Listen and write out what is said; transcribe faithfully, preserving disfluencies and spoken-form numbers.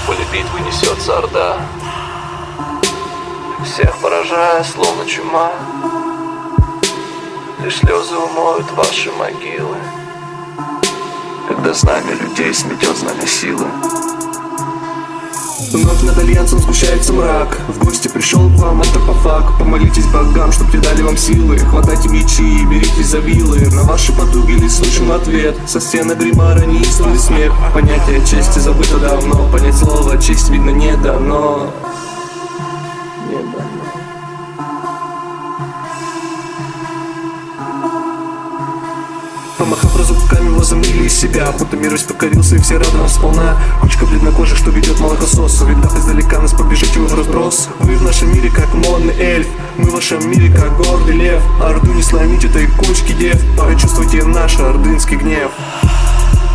в поле битвы несется орда, всех поражая, словно чума. Лишь слезы умоют ваши могилы, когда знамя людей сметет знамя силы. Вновь над альянсом сгущается мрак. В гости пришел к вам антропофаг. Помолитесь богам, чтоб те дали вам силы. Хватайте мечи и беритесь за вилы. На ваши потуги лишь слышим ответ. Со стены гримара неистовый смех. Понятие чести забыто давно. Понять слово честь видно не дано. Не дано. Помахав разубками, возомнили из себя, будто мир весь покорился и все рады нам сполна. Кучка бледнокожих, что ведет молокосос. Увидав издалека нас, побежите вы в разброс. Вы в нашем мире как модный эльф, мы в вашем мире как гордый лев. Орду не сломить этой кучки дев, прочувствуйте наш ордынский гнев.